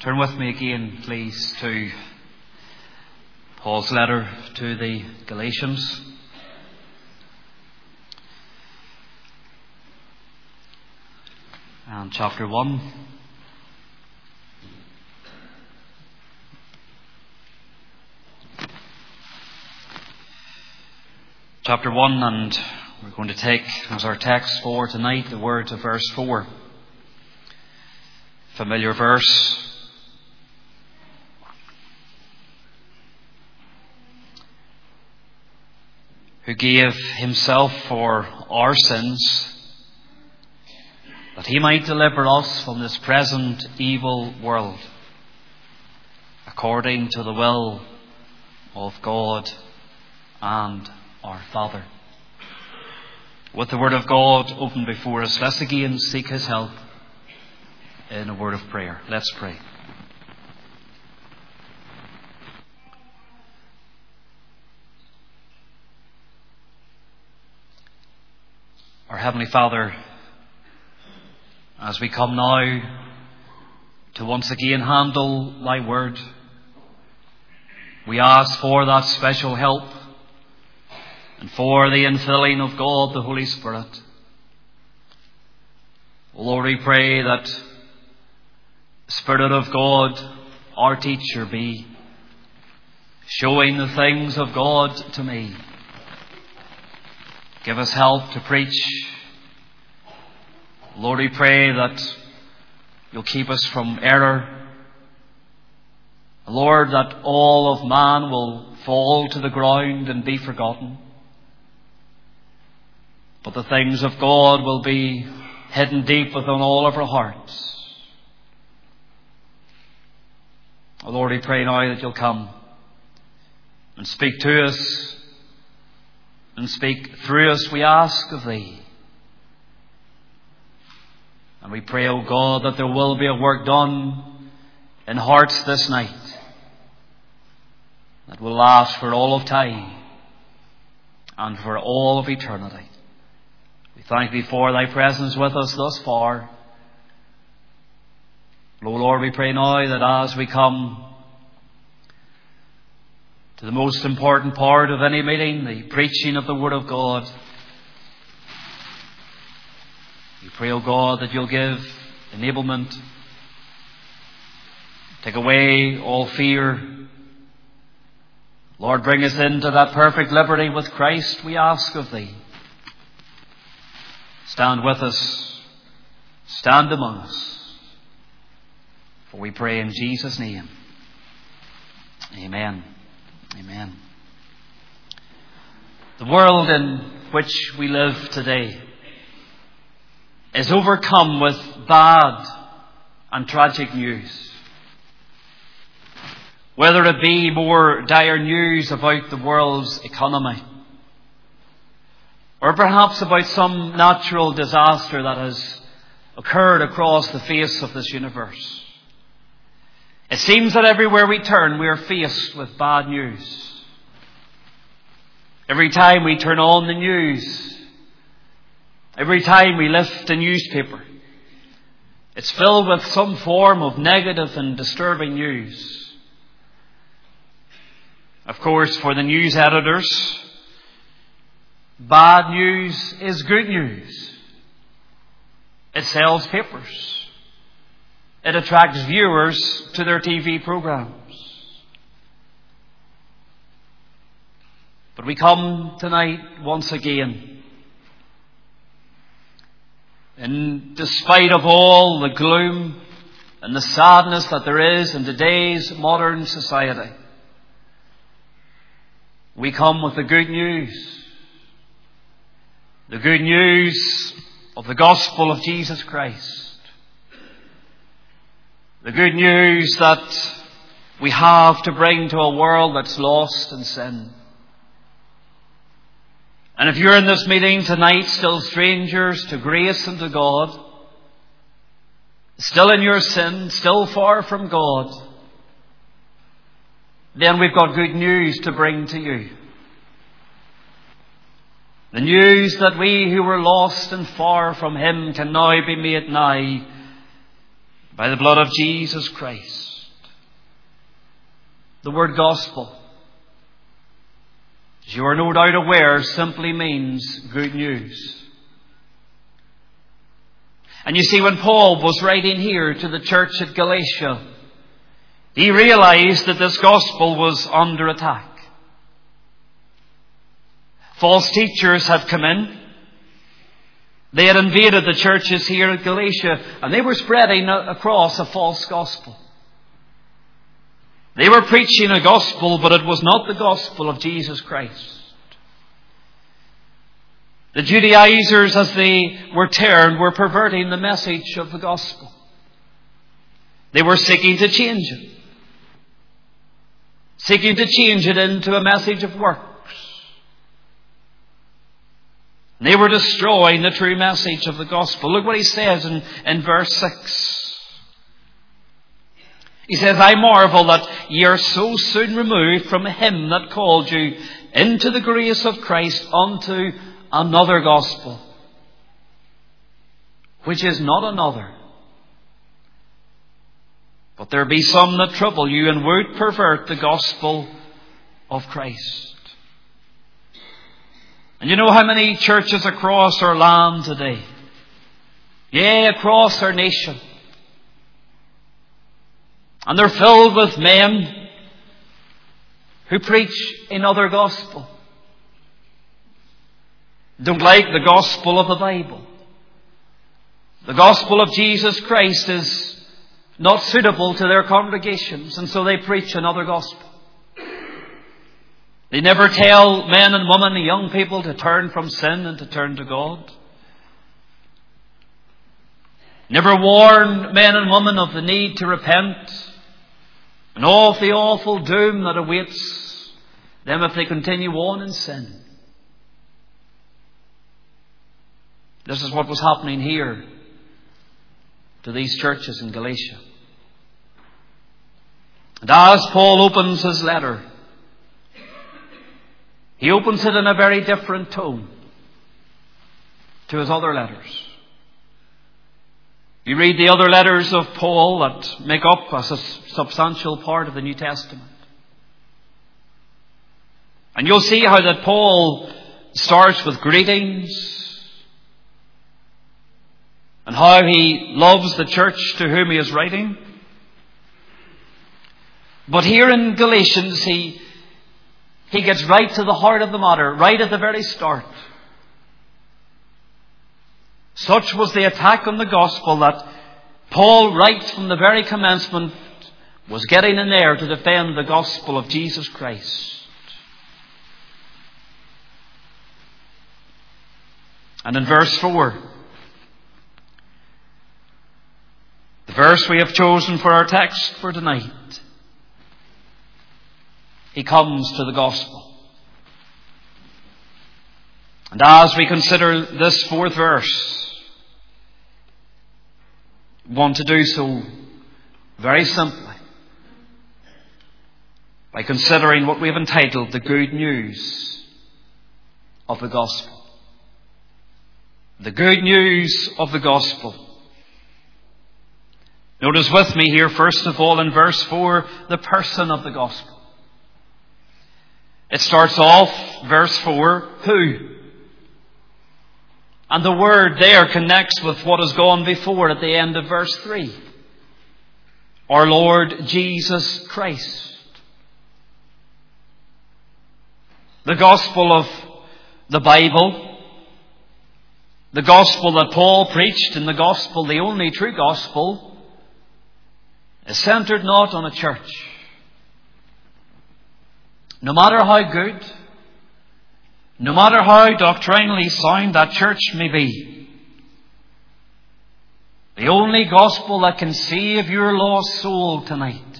Turn with me again, please, to Paul's letter to the Galatians. And chapter 1. Chapter 1, and we're going to take as our text for tonight the words of verse 4. Familiar verse. Who gave himself for our sins, that he might deliver us from this present evil world, according to the will of God and our Father. With the Word of God open before us, let's again seek His help in a word of prayer. Let's pray. Our Heavenly Father, as we come now to once again handle Thy Word, we ask for that special help and for the infilling of God, the Holy Spirit. O Lord, we pray that the Spirit of God, our teacher, be showing the things of God to me. Give us help to preach. Lord, we pray that You'll keep us from error. Lord, that all of man will fall to the ground and be forgotten. But the things of God will be hidden deep within all of our hearts. Oh Lord, we pray now that You'll come and speak to us and speak through us, we ask of Thee. And we pray, O God, that there will be a work done in hearts this night that will last for all of time and for all of eternity. We thank Thee for Thy presence with us thus far. O Lord, we pray now that as we come to the most important part of any meeting, the preaching of the Word of God, we pray, O God, that You'll give enablement, take away all fear. Lord, bring us into that perfect liberty with Christ, we ask of Thee. Stand with us, stand among us, for we pray in Jesus' name. Amen. Amen. The world in which we live today is overcome with bad and tragic news. Whether it be more dire news about the world's economy, or perhaps about some natural disaster that has occurred across the face of this universe. It seems that everywhere we turn, we are faced with bad news. Every time we turn on the news, every time we lift a newspaper, it's filled with some form of negative and disturbing news. Of course, for the news editors, bad news is good news. It sells papers. It attracts viewers to their TV programs. But we come tonight once again, and despite of all the gloom and the sadness that there is in today's modern society, we come with the good news. The good news of the gospel of Jesus Christ. The good news that we have to bring to a world that's lost in sin. And if you're in this meeting tonight still strangers to grace and to God, still in your sin, still far from God, then we've got good news to bring to you. The news that we who were lost and far from Him can now be made nigh by the blood of Jesus Christ. The word gospel, as you are no doubt aware, simply means good news. And you see, when Paul was writing here to the church at Galatia, he realized that this gospel was under attack. False teachers had come in. They had invaded the churches here at Galatia, and they were spreading across a false gospel. They were preaching a gospel, but it was not the gospel of Jesus Christ. The Judaizers, as they were termed, were perverting the message of the gospel. They were seeking to change it. Seeking to change it into a message of works. They were destroying the true message of the gospel. Look what he says in verse 6. He says, I marvel that ye are so soon removed from him that called you into the grace of Christ unto another gospel, which is not another. But there be some that trouble you and would pervert the gospel of Christ. And you know how many churches across our land today, across our nation, and they're filled with men who preach another gospel. Don't like the gospel of the Bible. The gospel of Jesus Christ is not suitable to their congregations, and so they preach another gospel. They never tell men and women and young people to turn from sin and to turn to God. Never warn men and women of the need to repent and of the awful doom that awaits them if they continue on in sin. This is what was happening here to these churches in Galatia. And as Paul opens his letter, he opens it in a very different tone to his other letters. You read the other letters of Paul that make up a substantial part of the New Testament, and you'll see how that Paul starts with greetings, and how he loves the church to whom he is writing. But here in Galatians, he gets right to the heart of the matter, right at the very start. Such was the attack on the gospel that Paul, right from the very commencement, was getting in there to defend the gospel of Jesus Christ. And in verse 4, the verse we have chosen for our text for tonight, he comes to the gospel. And as we consider this fourth verse, we want to do so very simply by considering what we have entitled the good news of the gospel. The good news of the gospel. Notice with me here, first of all, in verse 4, the person of the gospel. It starts off, verse 4, who? And the word there connects with what has gone before at the end of verse 3. Our Lord Jesus Christ. The gospel of the Bible, the gospel that Paul preached, and the gospel, the only true gospel, is centered not on a church. No matter how good, no matter how doctrinally sound that church may be, the only gospel that can save your lost soul tonight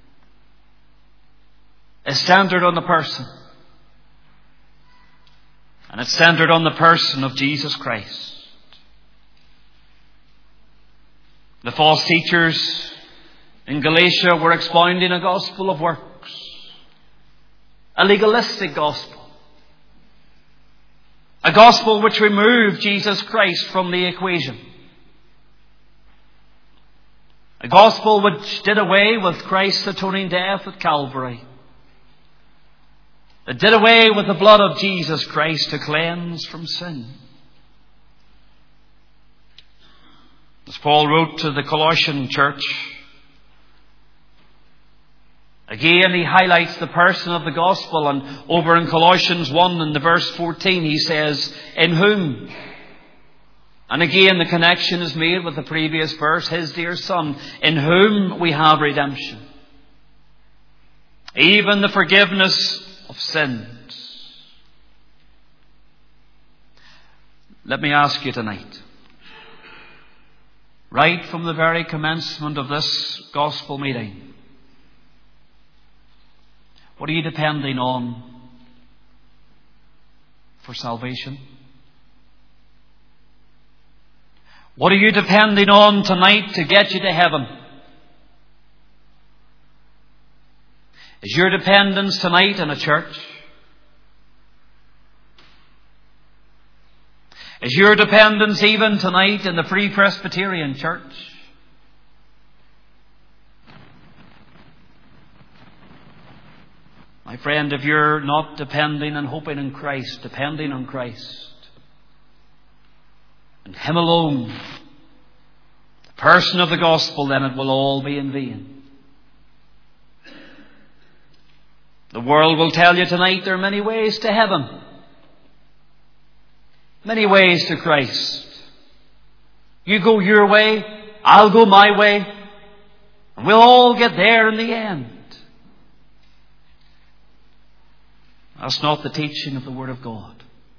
is centered on the person. And it's centered on the person of Jesus Christ. The false teachers in Galatia were expounding a gospel of works. A legalistic gospel. A gospel which removed Jesus Christ from the equation. A gospel which did away with Christ's atoning death at Calvary. that did away with the blood of Jesus Christ to cleanse from sin. As Paul wrote to the Colossian church, again he highlights the person of the gospel, and over in Colossians 1 and the verse 14 he says, in whom. And again the connection is made with the previous verse, his dear Son, in whom we have redemption, even the forgiveness of sins. Let me ask you tonight, right from the very commencement of this gospel meeting, what are you depending on for salvation? What are you depending on tonight to get you to heaven? Is your dependence tonight in a church? Is your dependence even tonight in the Free Presbyterian Church? My friend, if you're not depending and hoping in Christ, depending on Christ, and Him alone, the person of the gospel, then it will all be in vain. The world will tell you tonight there are many ways to heaven, many ways to Christ. You go your way, I'll go my way, and we'll all get there in the end. That's not the teaching of the Word of God.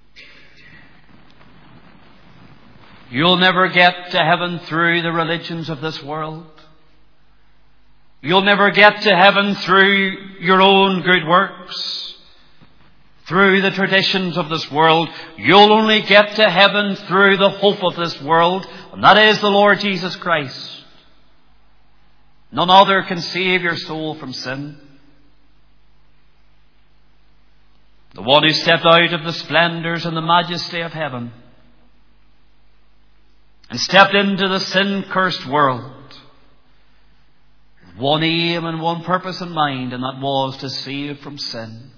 You'll never get to heaven through the religions of this world. You'll never get to heaven through your own good works, through the traditions of this world. You'll only get to heaven through the hope of this world, and that is the Lord Jesus Christ. None other can save your soul from sin. The one who stepped out of the splendors and the majesty of heaven and stepped into the sin-cursed world with one aim and one purpose in mind, and that was to save from sin.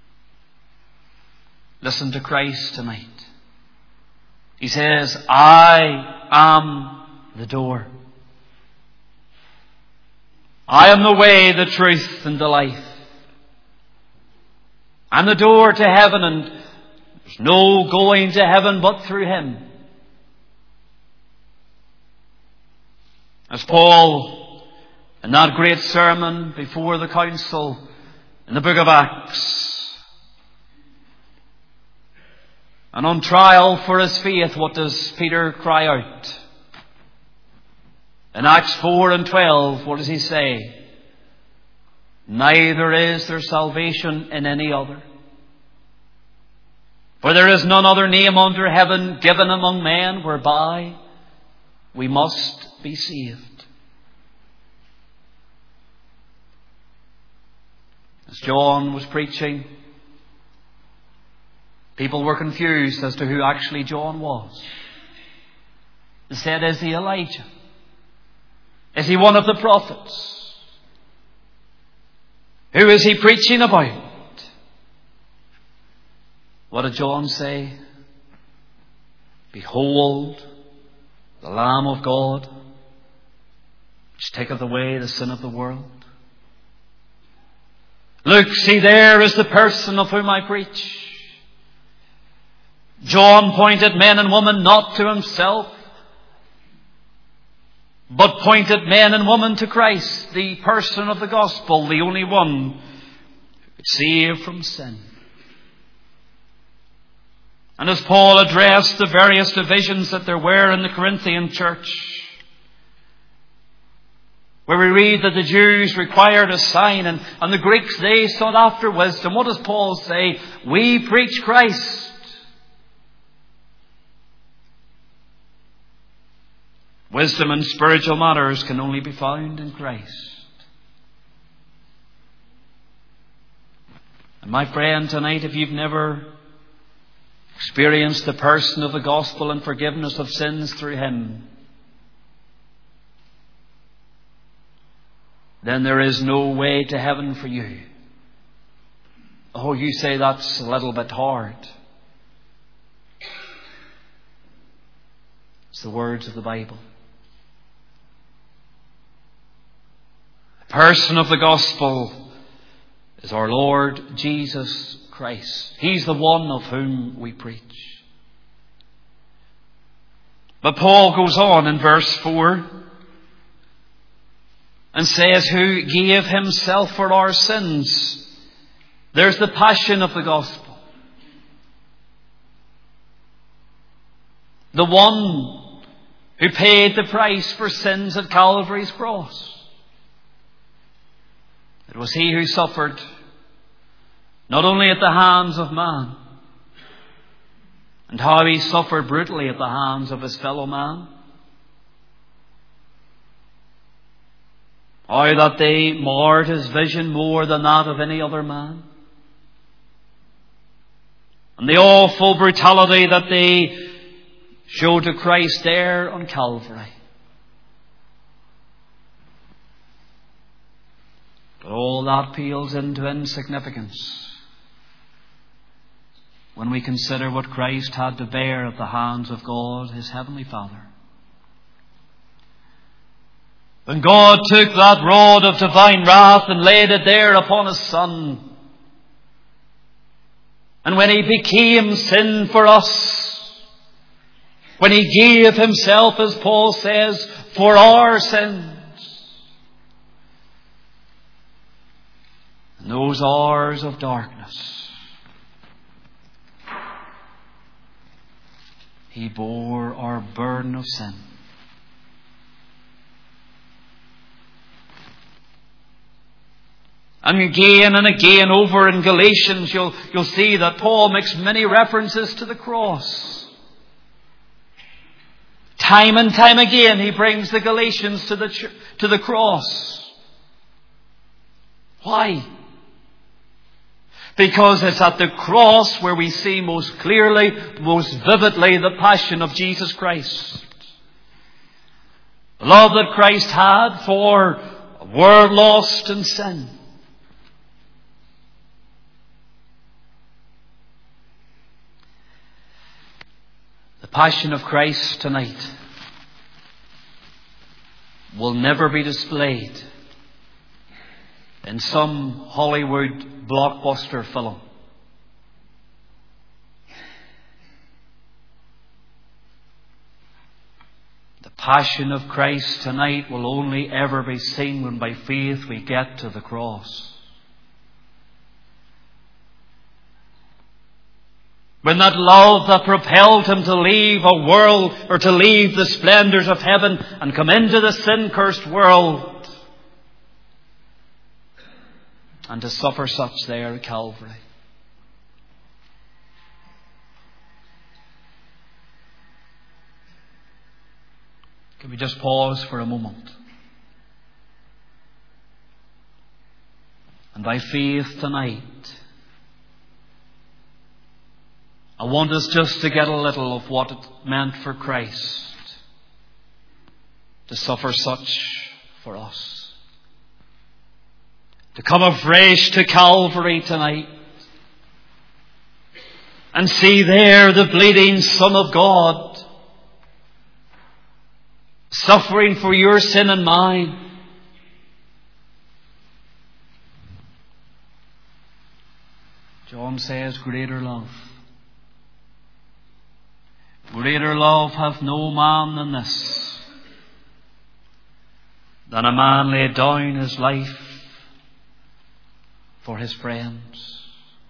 Listen to Christ tonight. He says, I am the door. I am the way, the truth, and the life. I'm the door to heaven, and there's no going to heaven but through Him. As Paul, in that great sermon before the council in the book of Acts, and on trial for his faith, what does Peter cry out? In Acts 4 and 12, what does he say? Neither is there salvation in any other. For there is none other name under heaven given among men whereby we must be saved. As John was preaching, people were confused as to who actually John was. They said, is he Elijah? Is he one of the prophets? Who is he preaching about? What did John say? Behold, the Lamb of God, which taketh away the sin of the world. Look, see, there is the person of whom I preach. John pointed men and women not to himself, but pointed men and women to Christ, the person of the gospel, the only one who could save from sin. And as Paul addressed the various divisions that there were in the Corinthian church, where we read that the Jews required a sign and the Greeks, they sought after wisdom, what does Paul say? We preach Christ. Wisdom in spiritual matters can only be found in Christ. And my friend, tonight, if you've never experienced the person of the gospel and forgiveness of sins through Him, then there is no way to heaven for you. Oh, you say that's a little bit hard. It's the words of the Bible. The person of the gospel is our Lord Jesus Christ. He's the one of whom we preach. But Paul goes on in verse 4 and says, who gave himself for our sins. There's the passion of the gospel. The one who paid the price for sins at Calvary's cross. It was he who suffered not only at the hands of man, and how he suffered brutally at the hands of his fellow man, how that they marred his vision more than that of any other man, and the awful brutality that they showed to Christ there on Calvary. But all that pales into insignificance when we consider what Christ had to bear at the hands of God, his heavenly Father. When God took that rod of divine wrath and laid it there upon his Son, and when he became sin for us, when he gave himself, as Paul says, for our sins, in those hours of darkness, he bore our burden of sin. And again over in Galatians you'll see that Paul makes many references to the cross. Time and time again he brings the Galatians to the cross. Why? Because it's at the cross where we see most clearly, most vividly, the passion of Jesus Christ. The love that Christ had for a world lost in sin. The passion of Christ tonight will never be displayed in some Hollywood blockbuster film. The passion of Christ tonight will only ever be seen when by faith we get to the cross. When that love that propelled him to leave a world, or to leave the splendours of heaven and come into the sin-cursed world, and to suffer such there at Calvary. Can we just pause for a moment? And by faith tonight, I want us just to get a little of what it meant for Christ to suffer such for us. To come afresh to Calvary tonight and see there the bleeding Son of God suffering for your sin and mine. John says, greater love hath no man than this, than a man lay down his life for his friends.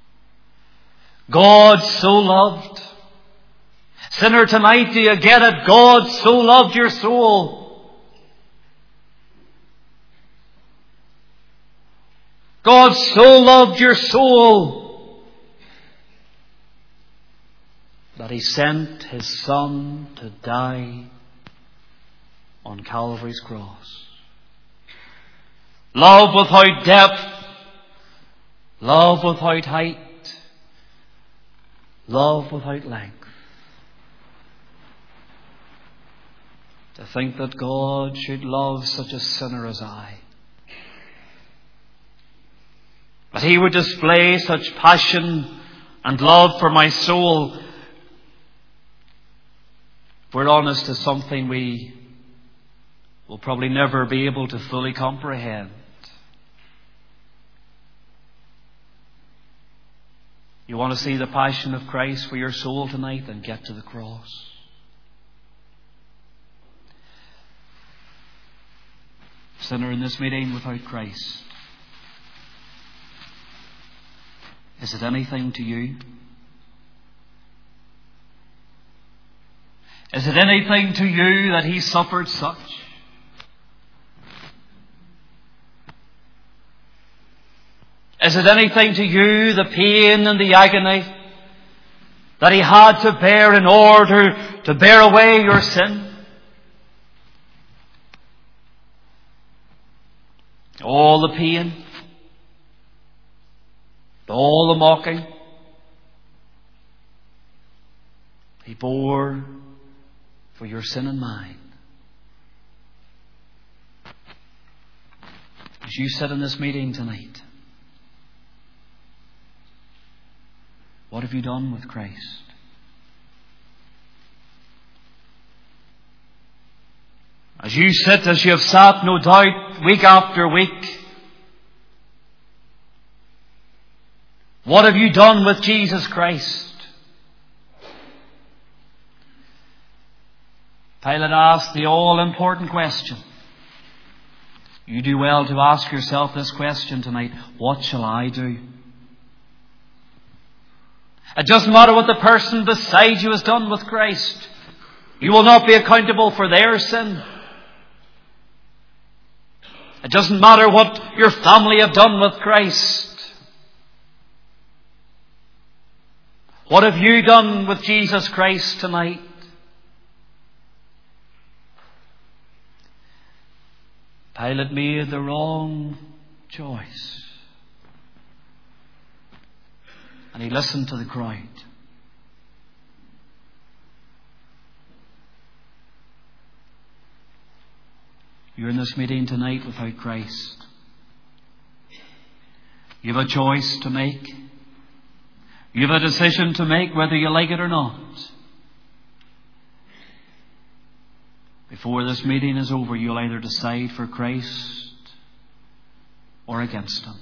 God so loved. Sinner, tonight, do you get it? God so loved your soul. God so loved your soul that he sent his Son to die on Calvary's cross. Love without depth, love without height, love without length. To think that God should love such a sinner as I. that He would display such passion and love for my soul, if we're honest, is something we will probably never be able to fully comprehend. You want to see the passion of Christ for your soul tonight? Then get to the cross. Sinner in this meeting without Christ, is it anything to you? Is it anything to you that He suffered such? Is it anything to you, the pain and the agony that He had to bear in order to bear away your sin? All the pain, all the mocking, He bore for your sin and mine. As you sit in this meeting tonight, what have you done with Christ? As you sit, as you have sat, no doubt, week after week, what have you done with Jesus Christ? Pilate asked the all-important question. You do well to ask yourself this question tonight. What shall I do? It doesn't matter what the person beside you has done with Christ. You will not be accountable for their sin. It doesn't matter what your family have done with Christ. What have you done with Jesus Christ tonight? Pilate made the wrong choice. And he listened to the crowd. You're in this meeting tonight without Christ. You have a choice to make. You have a decision to make whether you like it or not. Before this meeting is over, you'll either decide for Christ or against Him.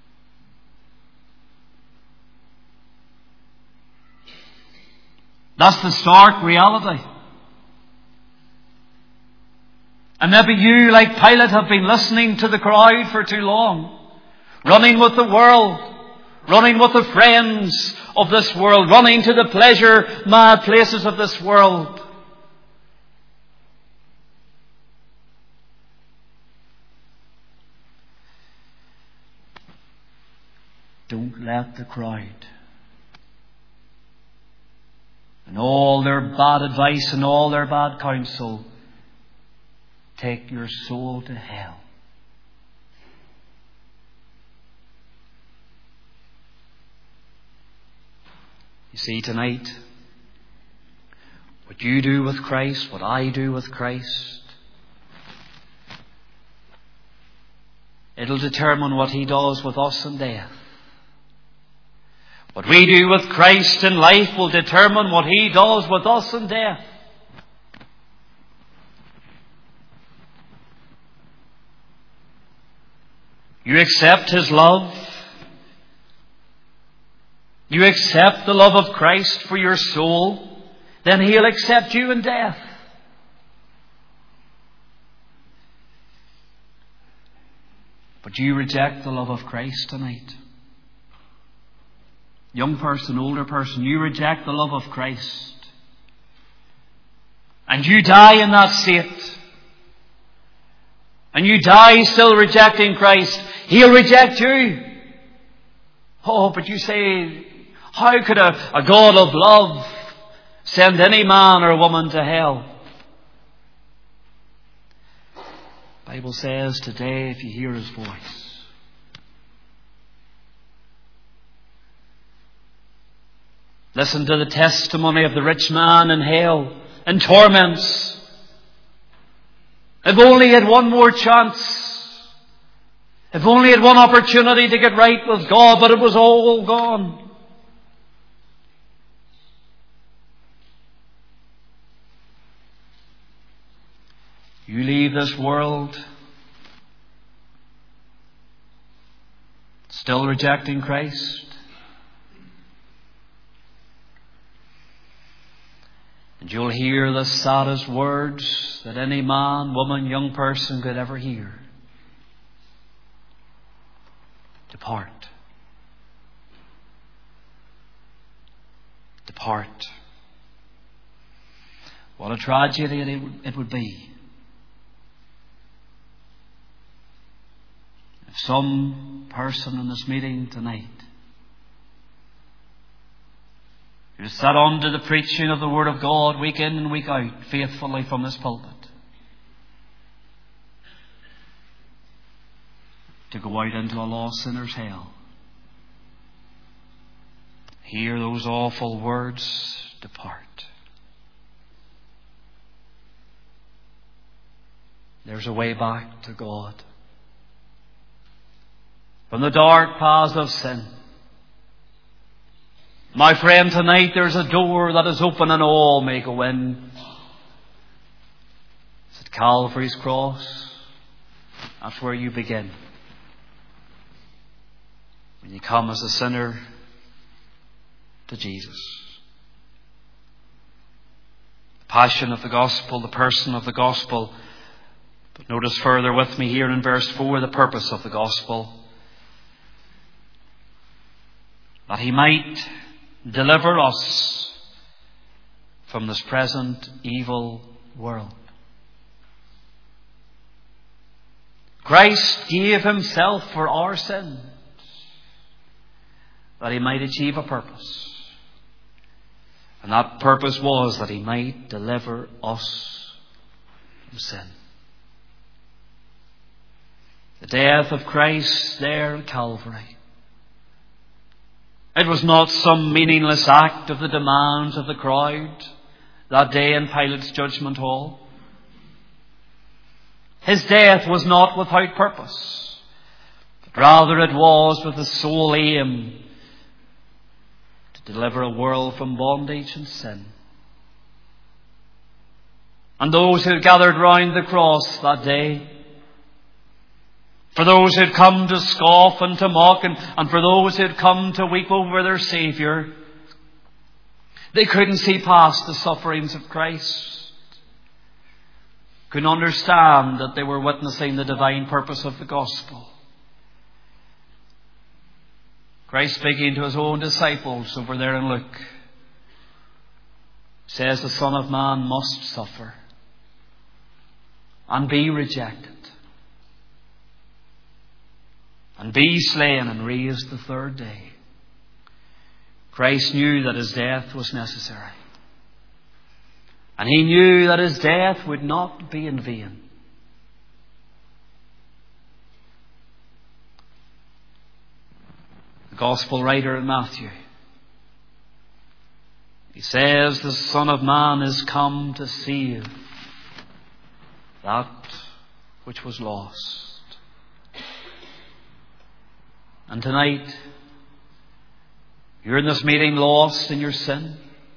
That's the stark reality. And maybe you, like Pilate, have been listening to the crowd for too long. Running with the world. Running with the friends of this world. Running to the pleasure-mad places of this world. Don't let the crowd and all their bad advice and all their bad counsel take your soul to hell. You see, tonight, what you do with Christ, what I do with Christ, it'll determine what He does with us in death. What we do with Christ in life will determine what He does with us in death. You accept His love. You accept the love of Christ for your soul, then He'll accept you in death. But you reject the love of Christ tonight. Young person, older person, you reject the love of Christ. And you die in that state. And you die still rejecting Christ. He'll reject you. Oh, but you say, how could a God of love send any man or woman to hell? The Bible says today, if you hear His voice, listen to the testimony of the rich man in hell, in torments. If only he had one more chance. If only had one opportunity to get right with God, but it was all gone. You leave this world still rejecting Christ. And you'll hear the saddest words that any man, woman, young person could ever hear. Depart. Depart. What a tragedy it would be if some person in this meeting tonight who sat under the preaching of the Word of God week in and week out faithfully from this pulpit to go out into a lost sinner's hell, hear those awful words, depart. There's a way back to God from the dark paths of sin. My friend, tonight there's a door that is open and all may go in. It's at Calvary's cross. That's where you begin. When you come as a sinner to Jesus. The passion of the gospel, the person of the gospel. But notice further with me here in verse 4 the purpose of the gospel. That He might deliver us from this present evil world. Christ gave Himself for our sins, that He might achieve a purpose. And that purpose was that He might deliver us from sin. The death of Christ there at Calvary, it was not some meaningless act of the demands of the crowd that day in Pilate's judgment hall. His death was not without purpose, but rather it was with the sole aim to deliver a world from bondage and sin. And those who gathered round the cross that day, for those who had come to scoff and to mock, and for those who had come to weep over their Saviour, they couldn't see past the sufferings of Christ. Couldn't understand that they were witnessing the divine purpose of the gospel. Christ, speaking to His own disciples over there in Luke, says the Son of Man must suffer and be rejected and be slain and raised the third day. Christ knew that His death was necessary. And He knew that His death would not be in vain. The Gospel writer in Matthew, he says, the Son of Man is come to save that which was lost. And tonight, you're in this meeting lost in your sin.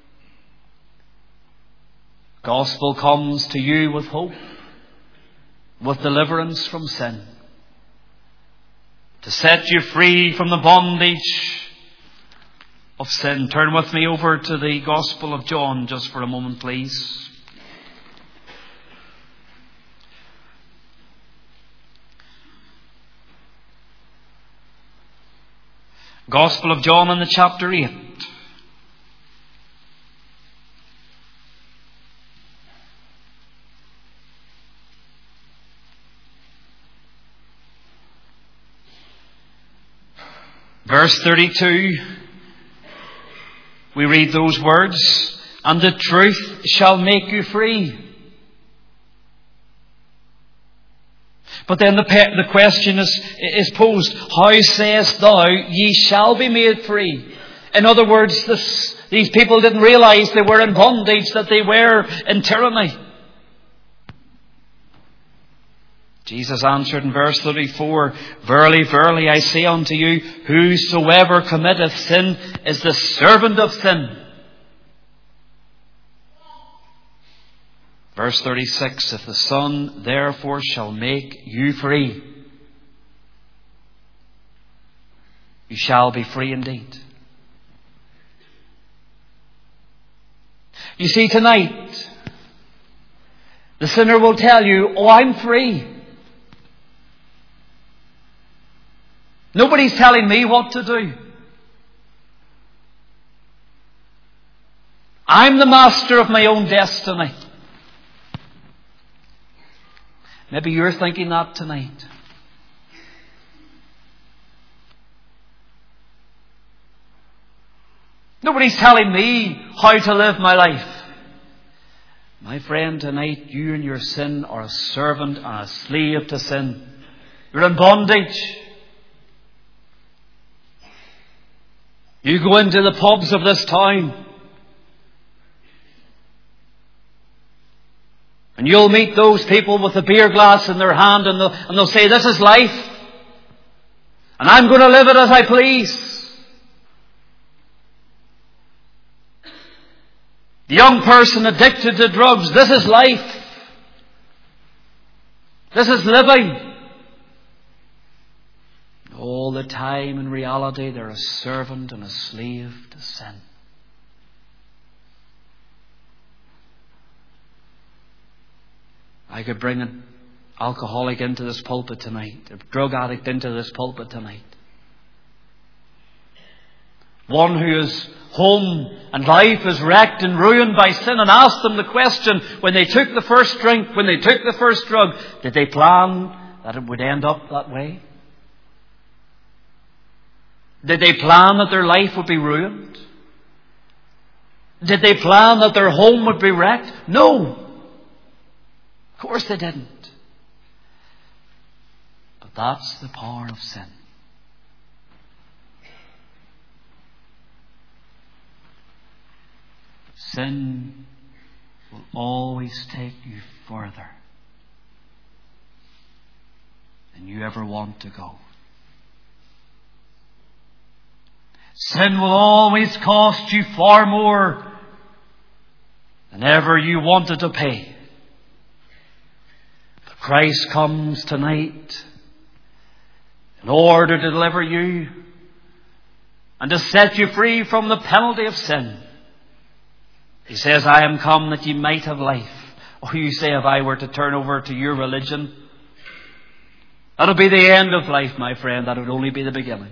Gospel comes to you with hope, with deliverance from sin, to set you free from the bondage of sin. Turn with me over to the Gospel of John just for a moment, please. Gospel of John in the chapter 8. Verse 32, we read those words, and the truth shall make you free. But then the question is posed, how sayest thou, ye shall be made free? In other words, these people didn't realize they were in bondage, that they were in tyranny. Jesus answered in verse 34, Verily, verily, I say unto you, whosoever committeth sin is the servant of sin. Verse 36, If the Son therefore shall make you free, you shall be free indeed. You see, tonight, the sinner will tell you, oh, I'm free. Nobody's telling me what to do. I'm the master of my own destiny. Maybe you're thinking that tonight. Nobody's telling me how to live my life. My friend, tonight you and your sin are a servant and a slave to sin. You're in bondage. You go into the pubs of this town and you'll meet those people with a beer glass in their hand and they'll say, this is life and I'm going to live it as I please. The young person addicted to drugs, this is life. This is living. All the time, in reality, they're a servant and a slave to sin. I could bring an alcoholic into this pulpit tonight, a drug addict into this pulpit tonight. One whose home and life is wrecked and ruined by sin, and ask them the question, when they took the first drink, when they took the first drug, did they plan that it would end up that way? Did they plan that their life would be ruined? Did they plan that their home would be wrecked? No. Of course they didn't. But that's the power of sin. Sin will always take you further than you ever want to go. Sin will always cost you far more than ever you wanted to pay. But Christ comes tonight in order to deliver you and to set you free from the penalty of sin. He says, I am come that ye might have life. Oh, you say, if I were to turn over to your religion, that'll be the end of life, my friend. That would only be the beginning.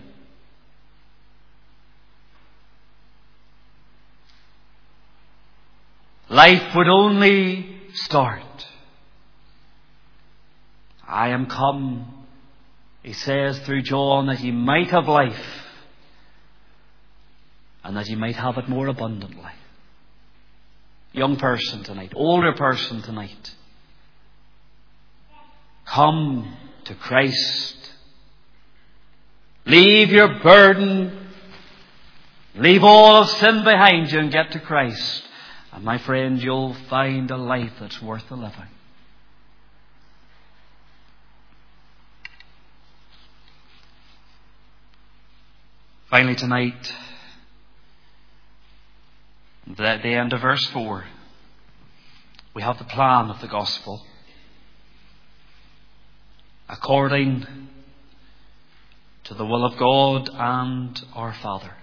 Life would only start. I am come, he says through John, that ye might have life and that ye might have it more abundantly. Young person tonight, older person tonight, come to Christ. Leave your burden, leave all of sin behind you and get to Christ. And my friend, you'll find a life that's worth the living. Finally tonight, at the end of verse 4, we have the plan of the gospel. According to the will of God and our Father.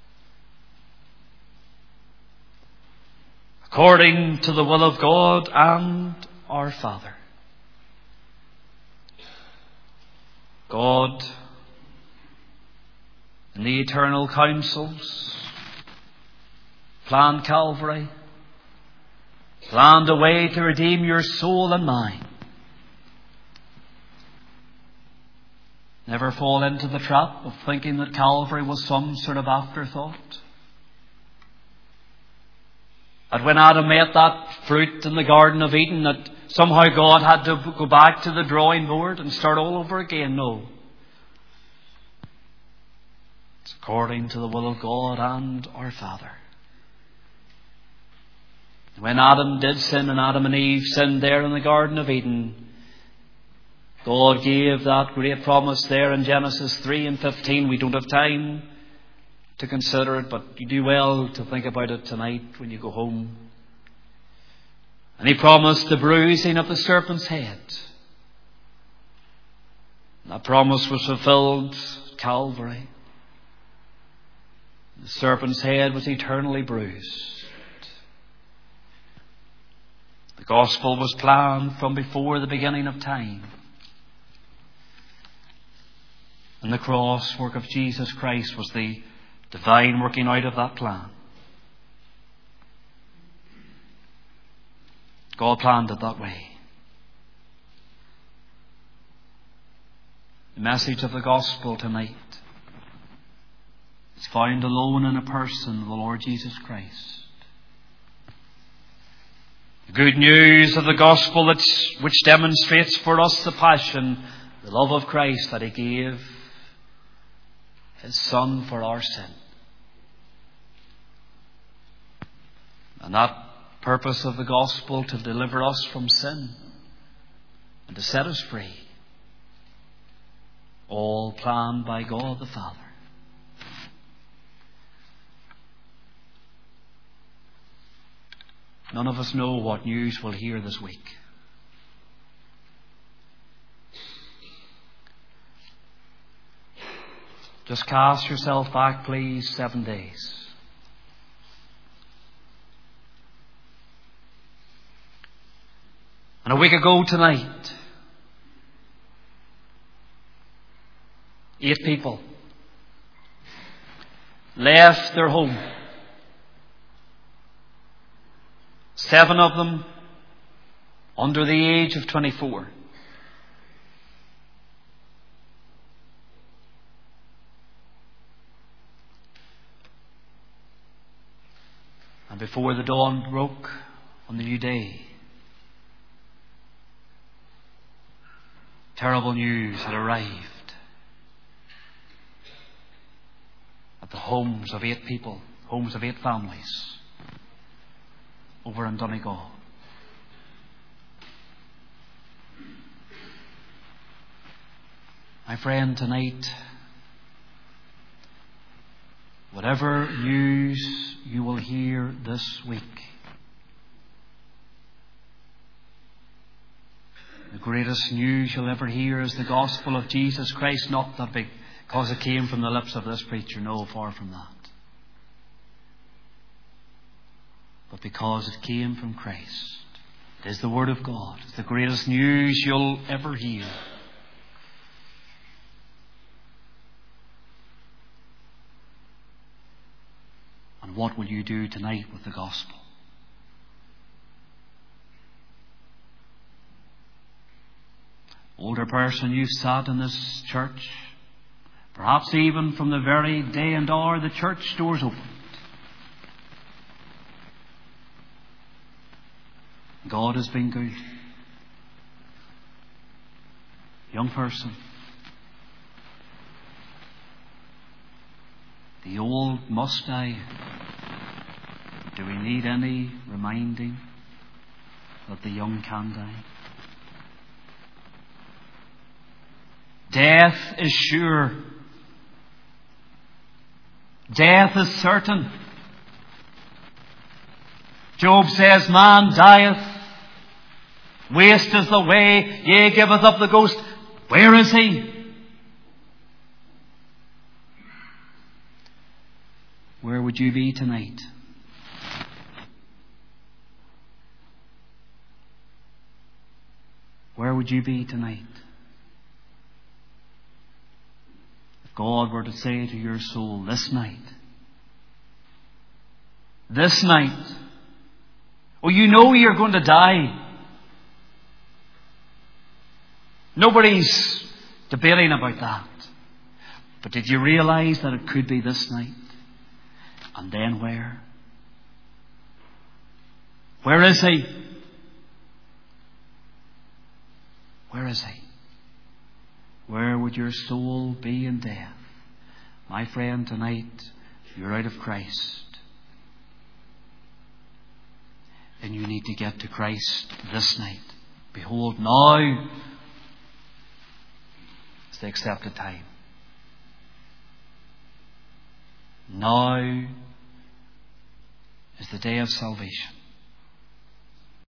According to the will of God and our Father. God, in the eternal counsels, planned Calvary, planned a way to redeem your soul and mine. Never fall into the trap of thinking that Calvary was some sort of afterthought. That when Adam ate that fruit in the Garden of Eden, that somehow God had to go back to the drawing board and start all over again. No. It's according to the will of God and our Father. When Adam did sin and Adam and Eve sinned there in the Garden of Eden, God gave that great promise there in Genesis 3:15. We don't have time to consider it, but you do well to think about it tonight when you go home. And He promised the bruising of the serpent's head. And that promise was fulfilled at Calvary. The serpent's head was eternally bruised. The gospel was planned from before the beginning of time. And the cross work of Jesus Christ was the divine working out of that plan. God planned it that way. The message of the gospel tonight is found alone in a person, the Lord Jesus Christ. The good news of the gospel which demonstrates for us the passion, the love of Christ, that He gave His Son for our sin. And that purpose of the gospel to deliver us from sin and to set us free, all planned by God the Father. None of us know what news we'll hear this week. Just cast yourself back, please, 7 days. And a week ago tonight, 8 people left their home. 7 of them under the age of 24. And before the dawn broke on the new day, terrible news had arrived at the homes of 8 people, homes of 8 families over in Donegal. My friend, tonight, whatever news you will hear this week, the greatest news you'll ever hear is the gospel of Jesus Christ, not that because it came from the lips of this preacher. No, far from that. But because it came from Christ. It is the Word of God. It's the greatest news you'll ever hear. And what will you do tonight with the gospel? Older person, you've sat in this church, perhaps even from the very day and hour the church doors opened. God has been good. Young person, the old must die. Do we need any reminding that the young can die? Death is sure. Death is certain. Job says, man dieth. Waste is the way, yea, giveth up the ghost. Where is he? Where would you be tonight? Where would you be tonight? If God were to say to your soul this night, oh, you know you're going to die. Nobody's debating about that. But did you realize that it could be this night? And then where? Where is he? Where is he? Where would your soul be in death? My friend, tonight you're out of Christ. And you need to get to Christ this night. Behold, now It's the accepted time. Now is the day of salvation.